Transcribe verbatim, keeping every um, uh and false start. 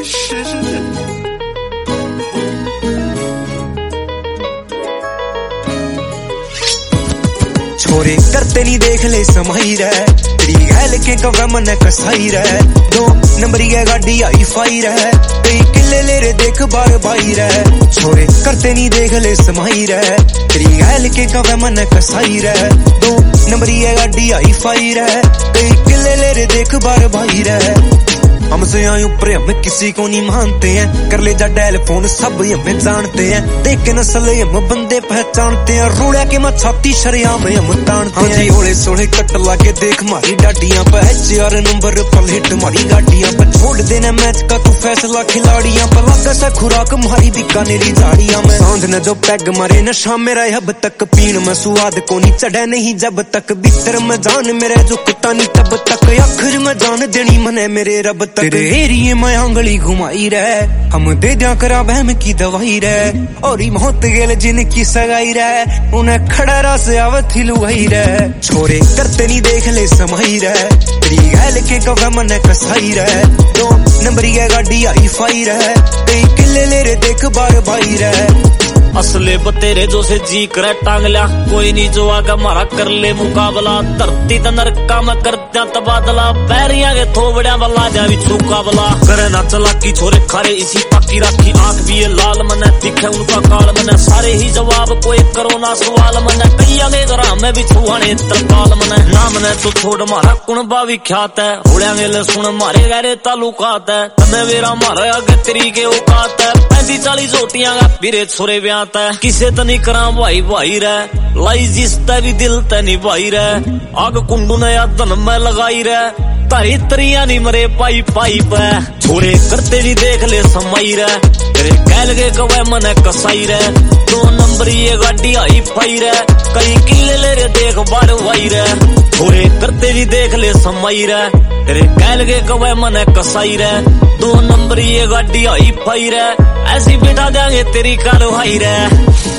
छोरे करते नहीं देख ले समाई रह तेरी गैल के कवे मन कसाई रह दो नंबरी है गाड़ी आई फाई रह कई किले ले रे देख बार बाई रह छोरे करते नहीं देख ले समाई रह तेरी गैल के कवे मन कसाई रह दो नंबरी है गाड़ी आई फाई रह कई किले ले रे देख बार बाई रह हमसे आए ऊपर हमें किसी को नहीं मानते हैं कर ले जा डायल फोन सब हमें जानते हैं देख के नस्ल हम बंदे पहचानते हैं रोड़ा के मैं छाती शरिया में हम तानते हैं जी ओले सोले कट लाके देख मारी डाडियां पे एचआर नंबर पर हिट मारी गाड़ियां पे छोड़ देना मैच का तू फैसला खिलाड़ियां पर लगा सा खुराक मारी बीकानेरी झाड़ियां में सांध ने जो पैग मारे नशा मेरा अब तक पीण में सुआद को नहीं चढ़े नहीं जब तक भीतर में जान मेरे झुकता नहीं तब तक आखिर में जान देनी मने मेरे रब तक तेरे एरिए में आंगली घुमाई रह हम दे दिया करा बहम की दवाई रह और मौत गेल जिनकी सगाई रह उन्हें खड़ा से आवत लुगाई रह छोरे करते नहीं देख ले समाई रह तेरी गैल के कवे मन कसाई रह दो नंबरी है गाड़ी आई फाई रह कई किले ले रे देख बार बाई रह असले बतेरे जो से जी करे टांग लिया कोई नहीं जो आगा मारा कर ले मुकाबला धरती त नरका में कर दिया तबादला पैरिया के थोबड़िया वाला जा भी मुकाबला करे ना चलाकी छोरे खारे इसी पक्की राखी आंख भी ये लाल मने दिखे उनका काल मने सारे ही जवाब कोई करो ना सवाल मने कई आगे गरा में भी छुआने तरपाल मने नाम ने तो छोड़ मारा कुणबा भी ख्यात है होड़िया गेले सुन मारे गहरे तालुकात है तने वेरा मारे आगे तेरी के औकात है पैंती चालीस जोटियां का बीरे छोरे ब्याह किसे त नहीं करा भाई भाई रह लाई जिस भी दिल त नहीं भाई रह आग कुंडू ने या धन में लगाई रह तारी तरिया नहीं मरे पाई पाई पे छोरे करते नहीं देख ले समाई रह तेरे कैल के कवे मन कसाई रह दो नंबरी ये गाड़ी आई फाई रह कई किले ले रे देख बार वाई रह छोरे करते नहीं देख ले समाई रह तेरे कैल के कवे मन कसाई रह दो नंबरी ये गाड़ी आई फाई रह ऐसी बिठा देंगे तेरी कारवाई रह।